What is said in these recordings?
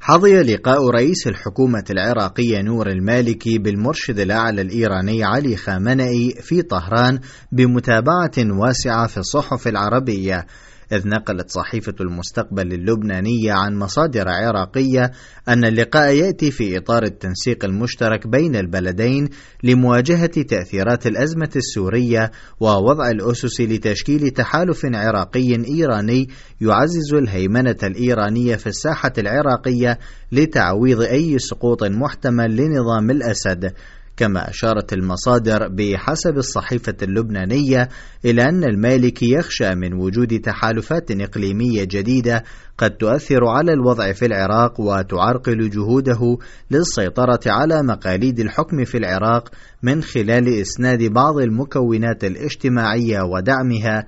حظي لقاء رئيس الحكومة العراقية نور المالكي بالمرشد الأعلى الإيراني علي خامنئي في طهران بمتابعة واسعة في الصحف العربية، إذ نقلت صحيفة المستقبل اللبنانية عن مصادر عراقية أن اللقاء يأتي في إطار التنسيق المشترك بين البلدين لمواجهة تأثيرات الأزمة السورية ووضع الأسس لتشكيل تحالف عراقي إيراني يعزز الهيمنة الإيرانية في الساحة العراقية لتعويض أي سقوط محتمل لنظام الأسد. كما أشارت المصادر بحسب الصحيفة اللبنانية إلى أن المالكي يخشى من وجود تحالفات إقليمية جديدة قد تؤثر على الوضع في العراق وتعرقل جهوده للسيطرة على مقاليد الحكم في العراق من خلال إسناد بعض المكونات الاجتماعية ودعمها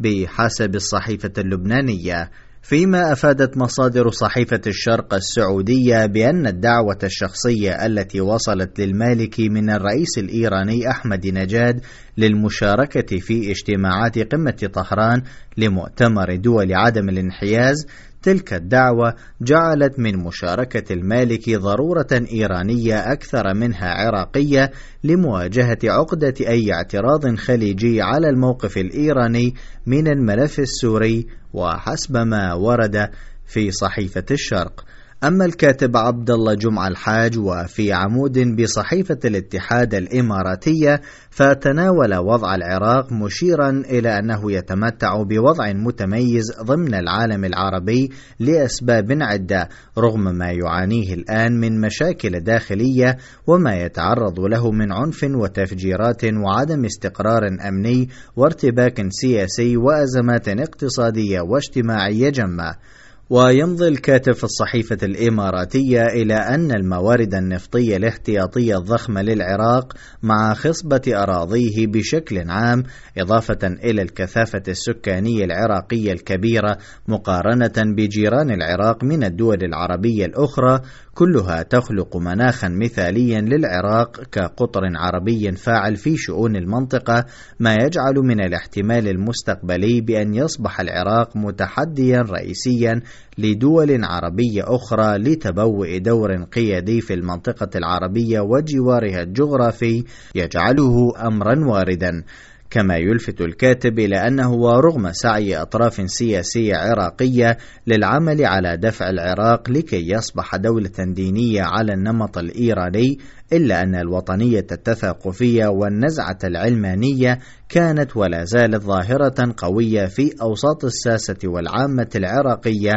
بحسب الصحيفة اللبنانية. فيما أفادت مصادر صحيفة الشرق السعودية بأن الدعوة الشخصية التي وصلت للمالكي من الرئيس الإيراني أحمد نجاد للمشاركة في اجتماعات قمة طهران لمؤتمر دول عدم الانحياز، تلك الدعوة جعلت من مشاركة المالكي ضرورة إيرانية أكثر منها عراقية لمواجهة عقدة أي اعتراض خليجي على الموقف الإيراني من الملف السوري، وحسب ما ورد في صحيفة الشرق. أما الكاتب عبد الله جمعة الحاج وفي عمود بصحيفة الاتحاد الإماراتية فتناول وضع العراق مشيرا إلى أنه يتمتع بوضع متميز ضمن العالم العربي لأسباب عدة، رغم ما يعانيه الآن من مشاكل داخلية وما يتعرض له من عنف وتفجيرات وعدم استقرار أمني وارتباك سياسي وأزمات اقتصادية واجتماعية جمة. ويمضي الكاتب في الصحيفة الإماراتية إلى أن الموارد النفطية الاحتياطية الضخمة للعراق مع خصبة أراضيه بشكل عام، إضافة إلى الكثافة السكانية العراقية الكبيرة مقارنة بجيران العراق من الدول العربية الأخرى، كلها تخلق مناخا مثاليا للعراق كقطر عربي فاعل في شؤون المنطقة، ما يجعل من الاحتمال المستقبلي بأن يصبح العراق متحديا رئيسيا لدول عربية أخرى لتبوء دور قيادي في المنطقة العربية وجوارها الجغرافي، يجعله أمرا واردا. كما يلفت الكاتب إلى أنه ورغم سعي أطراف سياسية عراقية للعمل على دفع العراق لكي يصبح دولة دينية على النمط الإيراني، إلا أن الوطنية التثاقفية والنزعة العلمانية كانت ولا زالت ظاهرة قوية في أوساط الساسة والعامة العراقية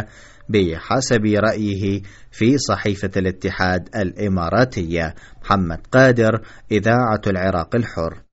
بحسب رأيه في صحيفة الاتحاد الإماراتية. محمد قادر، إذاعة العراق الحر.